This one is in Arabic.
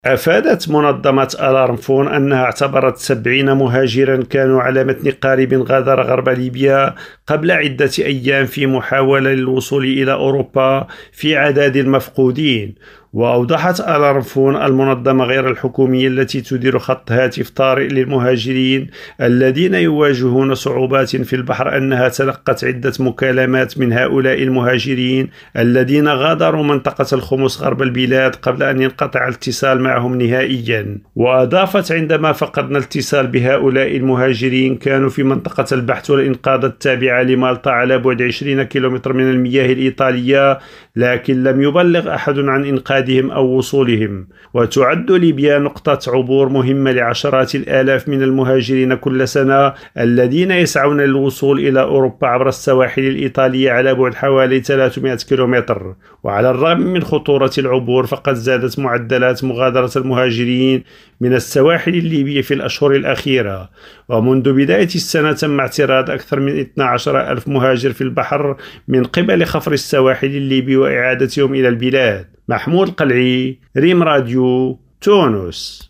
أفادت منظمة ألارم فون أنها اعتبرت 70 مهاجرا كانوا على متن قارب غادر غرب ليبيا قبل عدة أيام في محاولة للوصول إلى أوروبا في عدد المفقودين. وأوضحت ألارم فون المنظمة غير الحكومية التي تدير خط هاتف طارئ للمهاجرين الذين يواجهون صعوبات في البحر أنها تلقت عدة مكالمات من هؤلاء المهاجرين الذين غادروا منطقة الخمس غرب البلاد قبل أن ينقطع الاتصال معهم نهائيا. وأضافت: عندما فقدنا الاتصال بهؤلاء المهاجرين كانوا في منطقة البحث والإنقاذ التابعة لمالطا على بعد 20 كيلومتر من المياه الإيطالية، لكن لم يبلغ أحد عن إنقاذهم أو وصولهم. وتعد ليبيا نقطة عبور مهمة لعشرات الآلاف من المهاجرين كل سنة الذين يسعون للوصول إلى أوروبا عبر السواحل الإيطالية على بعد حوالي 300 كيلومتر. وعلى الرغم من خطورة العبور فقد زادت معدلات مغادرة المهاجرين من السواحل الليبية في الأشهر الأخيرة، ومنذ بداية السنة تم اعتراض أكثر من 12 ألف مهاجر في البحر من قبل خفر السواحل الليبي وإعادتهم إلى البلاد. محمود القلعي، ريم راديو، تونس.